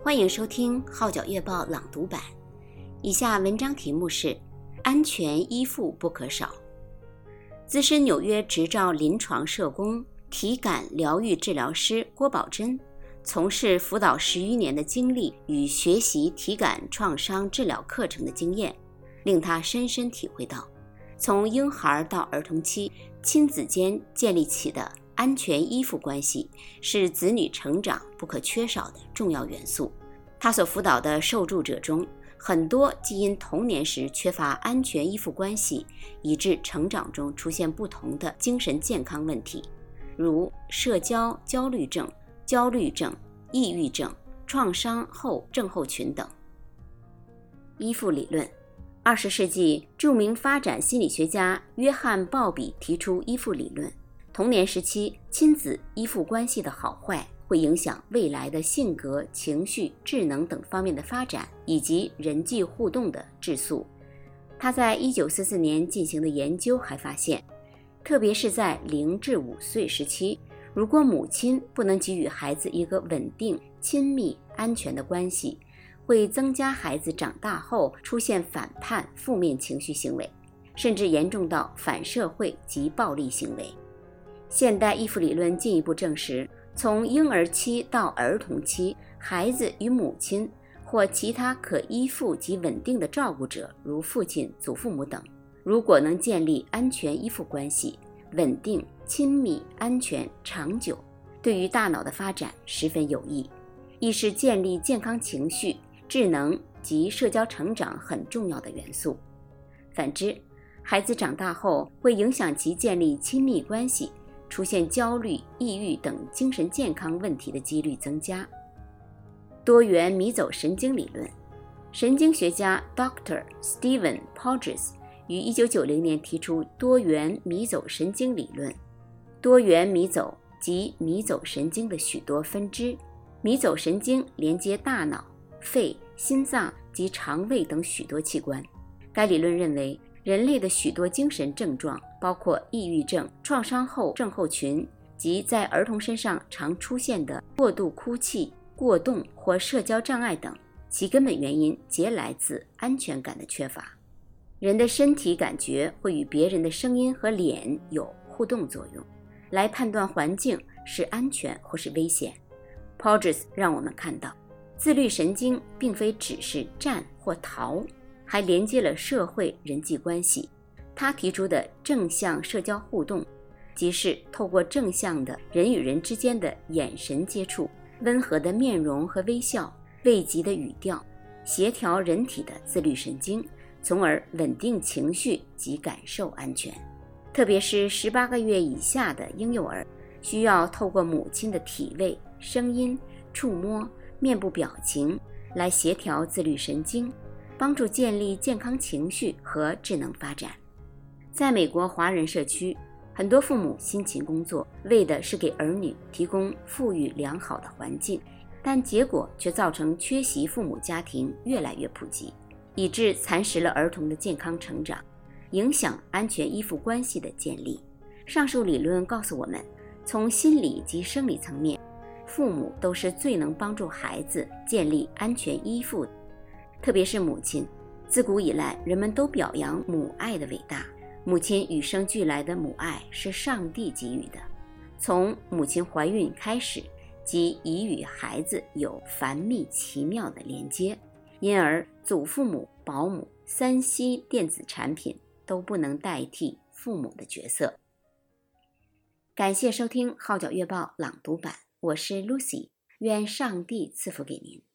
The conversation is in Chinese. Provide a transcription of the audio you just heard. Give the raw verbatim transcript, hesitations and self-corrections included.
欢迎收听号角月报朗读版。以下文章题目是安全依附不可少。资深纽约执照临床社工、体感疗愈治疗师郭宝珍从事辅导十余年的经历与学习体感创伤治疗课程的经验，令他深深体会到，从婴孩到儿童期，亲子间建立起的安全依附关系是子女成长不可缺少的重要元素。他所辅导的受助者中，很多既因童年时缺乏安全依附关系，以致成长中出现不同的精神健康问题，如社交焦虑症、焦虑症、抑郁症、创伤后症候群等。依附理论，二十世纪著名发展心理学家约翰·鲍比提出依附理论。童年时期亲子依附关系的好坏会影响未来的性格、情绪、智能等方面的发展，以及人际互动的质素。他在一九四四年进行的研究还发现，特别是在零至五岁时期，如果母亲不能给予孩子一个稳定、亲密、安全的关系，会增加孩子长大后出现反叛、负面情绪行为，甚至严重到反社会及暴力行为。现代依附理论进一步证实，从婴儿期到儿童期，孩子与母亲或其他可依附及稳定的照顾者，如父亲、祖父母等，如果能建立安全依附关系，稳定、亲密、安全、长久，对于大脑的发展十分有益，亦是建立健康情绪、智能及社交成长很重要的元素。反之，孩子长大后会影响其建立亲密关系，出现焦虑、抑郁等精神健康问题的几率增加。多元迷走神经理论，神经学家 Doctor Stephen Porges 于一九九零年提出多元迷走神经理论。多元迷走即迷走神经的许多分支，迷走神经连接大脑、肺、心脏及肠胃等许多器官。该理论认为，人类的许多精神症状，包括抑郁症、创伤后症候群及在儿童身上常出现的过度哭泣、过动或社交障碍等，其根本原因皆来自安全感的缺乏。人的身体感觉会与别人的声音和脸有互动作用，来判断环境是安全或是危险。 Porges 让我们看到，自律神经并非只是战或逃，还连接了社会人际关系。他提出的正向社交互动，即是透过正向的人与人之间的眼神接触、温和的面容和微笑、慰藉的语调，协调人体的自律神经，从而稳定情绪及感受安全。特别是十八个月以下的婴幼儿，需要透过母亲的体味、声音、触摸、面部表情来协调自律神经，帮助建立健康情绪和智能发展。在美国华人社区，很多父母辛勤工作，为的是给儿女提供富裕良好的环境，但结果却造成缺席父母家庭越来越普及，以致蚕食了儿童的健康成长，影响安全依附关系的建立。上述理论告诉我们，从心理及生理层面，父母都是最能帮助孩子建立安全依附的，特别是母亲。自古以来，人们都表扬母爱的伟大，母亲与生俱来的母爱是上帝给予的，从母亲怀孕开始，即已与孩子有繁密奇妙的连接，因而祖父母、保姆、三 C 电子产品都不能代替父母的角色。感谢收听号角月报朗读版，我是 Lucy， 愿上帝赐福给您。